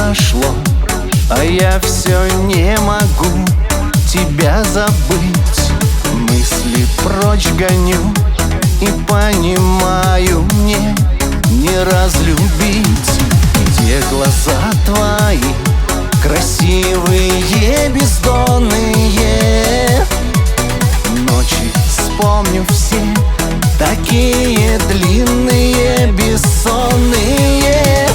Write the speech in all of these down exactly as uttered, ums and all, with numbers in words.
прошло, а я все не могу тебя забыть. Мысли прочь гоню и понимаю, мне не разлюбить. Где глаза твои, красивые, бездонные? Ночи вспомню все, такие длинные, бессонные.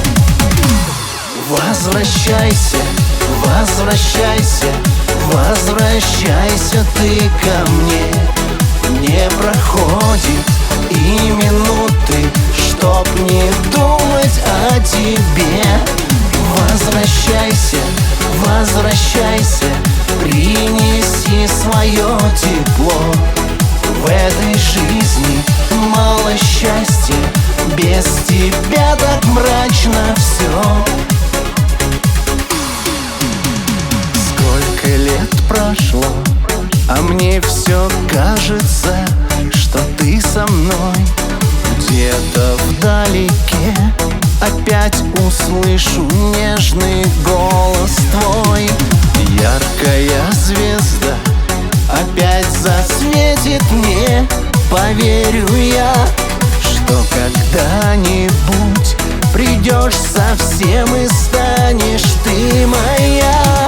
Возвращайся, возвращайся, возвращайся ты ко мне. Не проходит и минуты, чтоб не думать о тебе. Возвращайся, возвращайся, принеси свое тепло. В этой жизни мало счастья, без тебя так мрачно все. Сколько лет прошло, а мне все кажется, что ты со мной. Где-то вдалеке опять услышу нежный голос твой. Яркая звезда опять засветит мне. Поверю я, что когда-нибудь придешь совсем и станешь ты моя.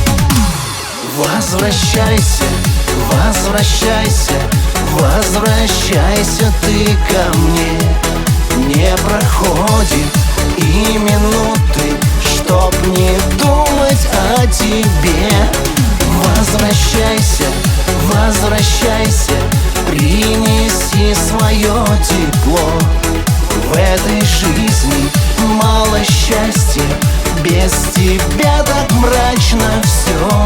Возвращайся, возвращайся, возвращайся ты ко мне. Не проходит и минуты, чтоб не думать о тебе. Возвращайся, возвращайся, принеси свое тепло. В этой жизни мало счастья, без тебя так мрачно все.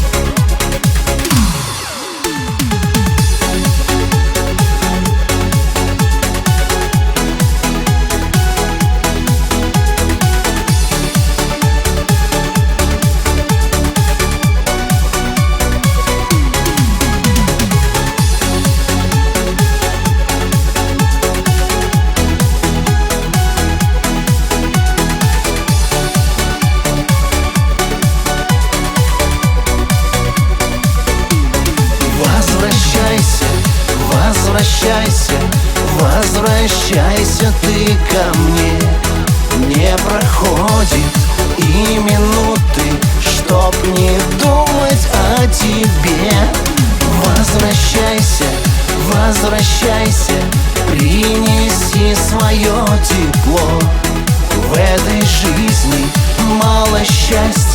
Возвращайся, возвращайся ты ко мне. Не проходит и минуты, чтоб не думать о тебе. Возвращайся, возвращайся, принеси свое тепло. В этой жизни мало счастья,